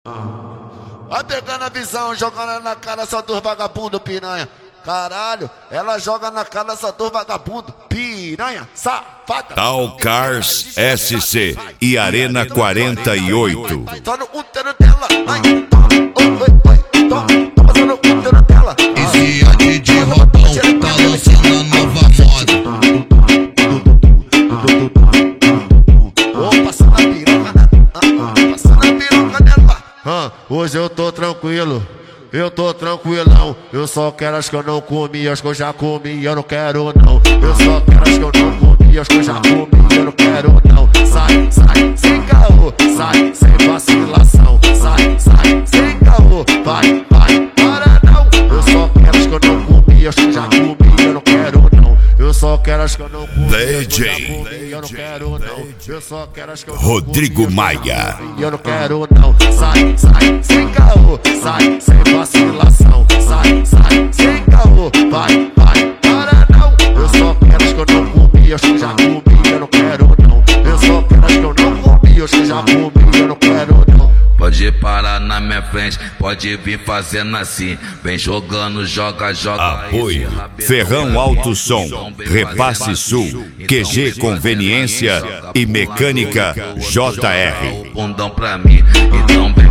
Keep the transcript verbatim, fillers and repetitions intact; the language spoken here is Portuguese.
Vai pegando a visão, jogando na cara só dos vagabundo, piranha. Caralho, ela joga na cara só dos vagabundo, piranha, safada. Tal Cars S C e Arena quarenta e oito. Só no útero dela, ai, toma, oi, oi, oi, toma, toma só no útero dela. Esse é D J Rodão, tá lançando a nova moda. Ô, passando a piroca, passando a piroca dela. Ah, hoje eu tô tranquilo. Eu tô tranquilão, eu só quero as que eu não comi, as que eu já comi, eu não quero não. Eu só quero as que eu não comi, as que eu já comi, eu não quero não. Sai, sai, sem caô, sai, sem vacilação. Sai, sai, sem caô, vai, vai, para não. Eu só quero as que eu não comi, as que eu já comi, eu não quero não. Eu só quero as que eu não comi, D J eu não quero não. Eu só quero as que eu não Rodrigo Maia. eu não quero não. Sai, sai, sem caô, sai, sem vacilação. Sai, sai, sem caô, vai, vai, para não. Eu só quero as que eu não comi, as que eu já comi, eu não quero não. Eu só quero as que eu não comi, as que eu já comi, eu não quero não. Pode parar na minha frente, pode vir fazendo assim. Vem jogando, joga, joga. Apoio Ferrão Alto Som, Repasse Sul, Q G Conveniência e Mecânica J R. O bundão pra mim, então